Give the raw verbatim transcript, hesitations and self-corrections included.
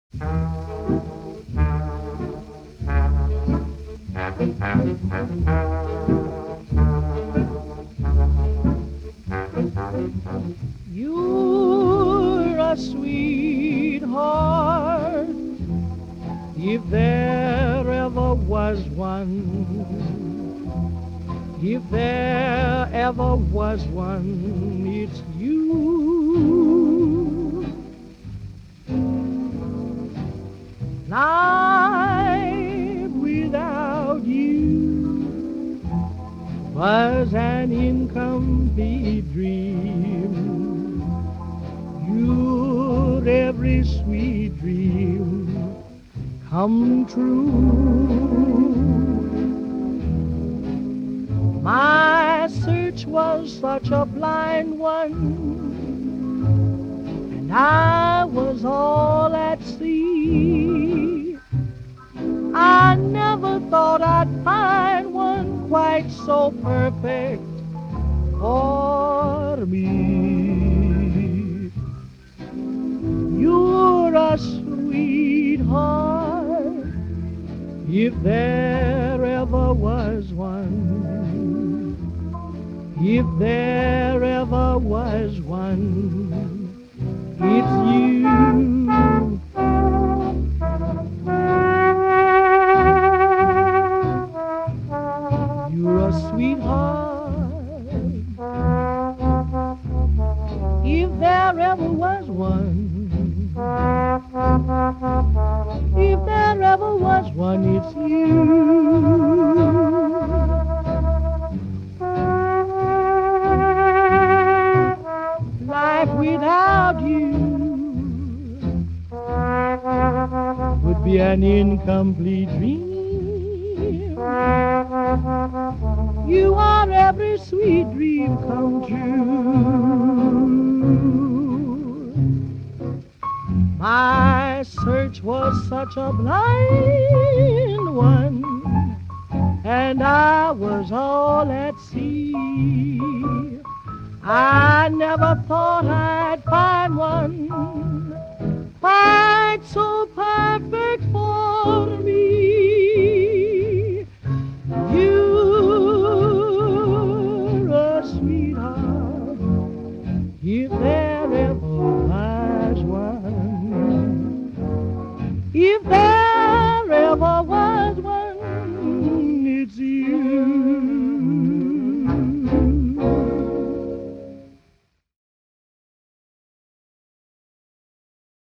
You're a sweetheart, if there ever was one. If there ever was one, it's you. Life without you was an incomplete dream. You're every sweet dream come true. My search was such a blind one, and I was all at sea. I never thought I'd find one quite so perfect for me. You're a sweetheart, if there ever was one. If there ever was one, it's you. You're a sweetheart, if there ever was one. If there ever was one, it's you. Life without you would be an incomplete dream. You are every sweet dream come true. My search was such a blind one, and I was all at sea. I never thought I'd find one quite so perfect for me. You're a sweetheart, if there ever was one. If there